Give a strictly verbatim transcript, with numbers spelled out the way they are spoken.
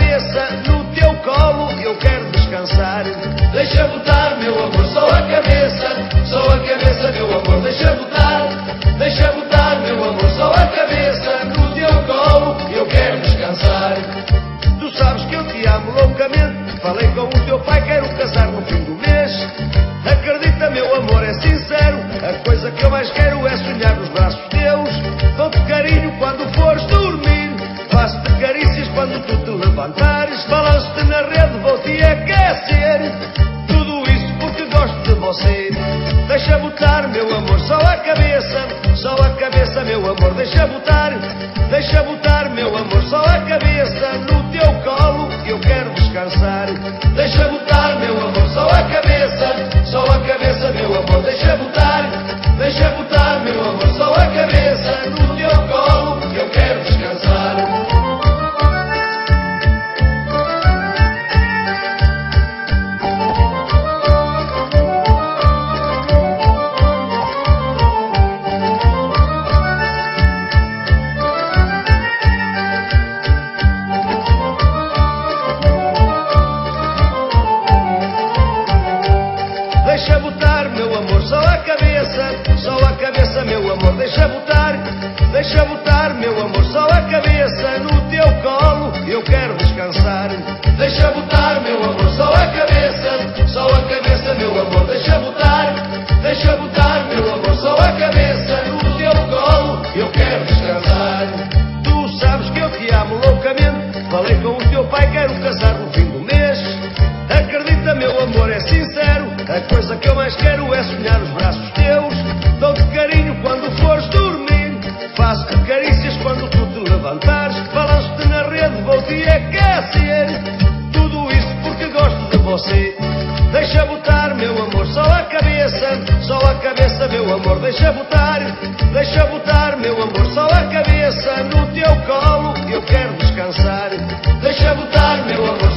cabeça no teu colo, eu quero descansar. Deixa botar, meu amor, só a cabeça, só a cabeça, meu amor, deixa botar. Deixa botar, meu amor, só a cabeça no teu colo, eu quero descansar. Tu sabes que eu te amo loucamente, falei com o teu pai, quero casar no fim do mês. Acredita, meu amor, é sincero, a coisa que eu mais quero é sonhar nos braços teus. Dou-te carinho quando fores dormir, faço-te carícias quando tu te levantares, balanço-te na rede, vou-te aquecer. Tudo isso porque gosto de você. Deixa botar, meu amor, só a cabeça, só a cabeça, meu amor, deixa botar. Deixa botar, meu amor, só a cabeça no teu colo, eu quero descansar. Deixa botar, meu amor, só a cabeça, só a cabeça, meu amor, deixa botar. Deixa botar, meu amor, só a cabeça no teu colo, eu quero descansar. Deixa botar, meu amor, só a cabeça, só a cabeça, meu amor, deixa botar. Deixa botar, meu amor, só a cabeça no teu colo, eu quero descansar. Deixa botar, meu amor, só a cabeça, só a cabeça, meu amor, deixa botar. Deixa botar, meu amor, só a cabeça no teu colo, eu quero descansar. Tu sabes que eu te amo loucamente, falei com o teu pai, quero casar no fim do mês. Acredita, meu amor, é sincero, a coisa que eu mais quero é sonhar nos braços teus. Dou-te carinho quando fores dormir, faço-te carícias quando tu te levantares, balanço-te na rede, vou-te aquecer. Tudo isso porque gosto de você. Deixa botar, meu amor, só a cabeça, só a cabeça, meu amor, deixa botar. Deixa botar, meu amor, só a cabeça no teu colo, eu quero descansar. Deixa botar, meu amor,